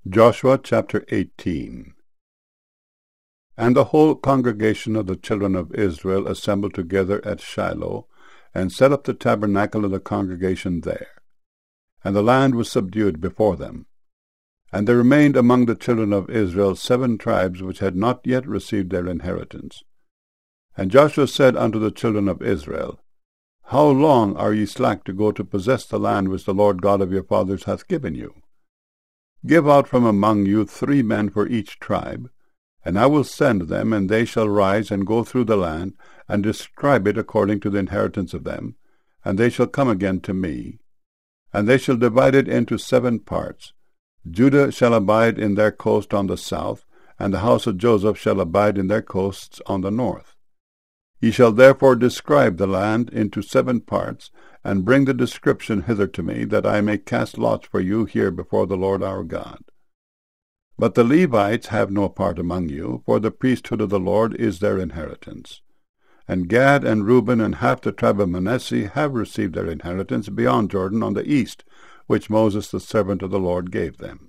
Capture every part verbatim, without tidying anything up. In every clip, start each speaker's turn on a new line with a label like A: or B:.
A: Joshua chapter eighteen. And the whole congregation of the children of Israel assembled together at Shiloh, and set up the tabernacle of the congregation there. And the land was subdued before them. And there remained among the children of Israel seven tribes which had not yet received their inheritance. And Joshua said unto the children of Israel, How long are ye slack to go to possess the land which the Lord God of your fathers hath given you? Give out from among you three men for each tribe, and I will send them, and they shall rise and go through the land, and describe it according to the inheritance of them, and they shall come again to me. And they shall divide it into seven parts. Judah shall abide in their coast on the south, and the house of Joseph shall abide in their coasts on the north. Ye shall therefore describe the land into seven parts, and bring the description hither to me, that I may cast lots for you here before the Lord our God. But the Levites have no part among you, for the priesthood of the Lord is their inheritance. And Gad and Reuben and half the tribe of Manasseh have received their inheritance beyond Jordan on the east, which Moses the servant of the Lord gave them.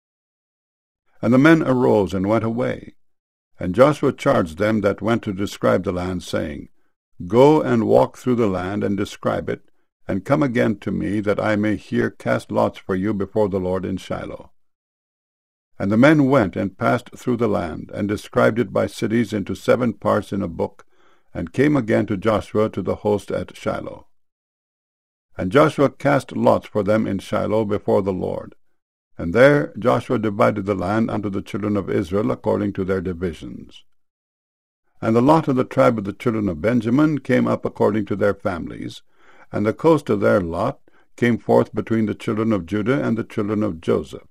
A: And the men arose and went away. And Joshua charged them that went to describe the land, saying, Go and walk through the land, and describe it, and come again to me, that I may here cast lots for you before the Lord in Shiloh. And the men went and passed through the land, and described it by cities into seven parts in a book, and came again to Joshua to the host at Shiloh. And Joshua cast lots for them in Shiloh before the Lord. And there Joshua divided the land unto the children of Israel according to their divisions. And the lot of the tribe of the children of Benjamin came up according to their families, and the coast of their lot came forth between the children of Judah and the children of Joseph.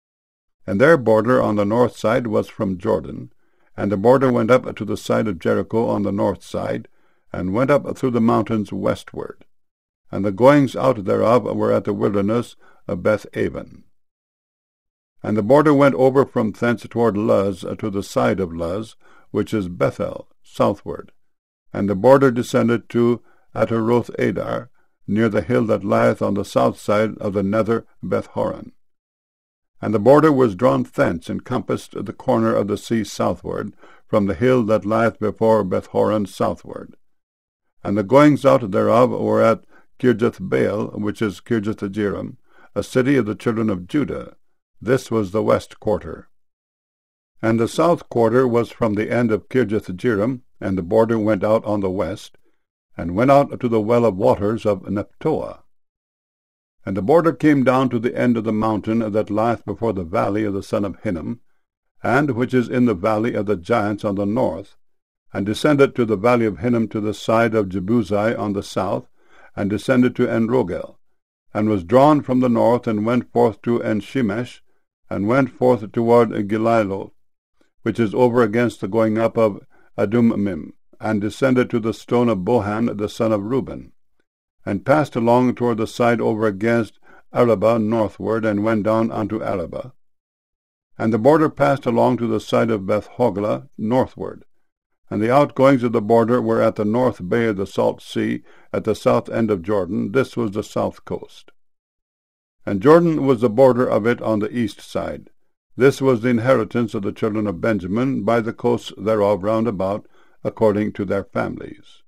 A: And their border on the north side was from Jordan, and the border went up to the side of Jericho on the north side, and went up through the mountains westward. And the goings out thereof were at the wilderness of Beth-aven. And the border went over from thence toward Luz to the side of Luz, which is Bethel, southward. And the border descended to Ataroth-adar, near the hill that lieth on the south side of the nether Beth-horon. And the border was drawn thence, and compassed the corner of the sea southward, from the hill that lieth before Beth-horon southward. And the goings out thereof were at Kirjath-baal, which is Kirjath-jearim, a city of the children of Judah. This was the west quarter. And the south quarter was from the end of Kirjath-jearim, and the border went out on the west, and went out to the well of waters of Nephtoah. And the border came down to the end of the mountain that lieth before the valley of the son of Hinnom, and which is in the valley of the giants on the north, and descended to the valley of Hinnom to the side of Jebusai on the south, and descended to Enrogel, and was drawn from the north, and went forth to Enshemesh, and went forth toward Gililo, which is over against the going up of Adummim, and descended to the stone of Bohan the son of Reuben, and passed along toward the side over against Arabah northward, and went down unto Arabah. And the border passed along to the side of Beth-hoglah northward. And the outgoings of the border were at the north bay of the salt sea, at the south end of Jordan. This was the south coast. And Jordan was the border of it on the east side. This was the inheritance of the children of Benjamin, by the coasts thereof round about, according to their families.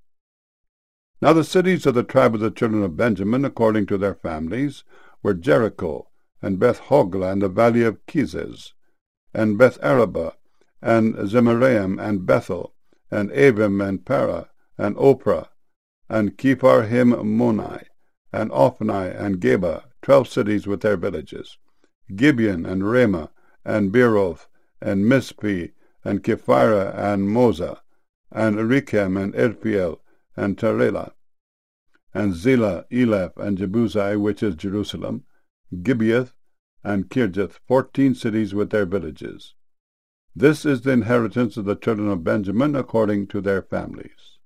A: Now the cities of the tribe of the children of Benjamin, according to their families, were Jericho, and Beth-hoglah, and the valley of Kezez, and Beth-arabah, and Zemaraim, and Bethel, and Avim, and Parah, and Oprah, and Kepharhim-monai, and Ophni, and Geba, twelve cities with their villages, Gibeon, and Ramah, and Beeroth, and Mizpeh, and Kephirah, and Moza, and Rechem, and Irphiel, and Tarelah, and Zelah, Eleph, and Jebusai, which is Jerusalem, Gibeath, and Kirjath, fourteen cities with their villages. This is the inheritance of the children of Benjamin according to their families.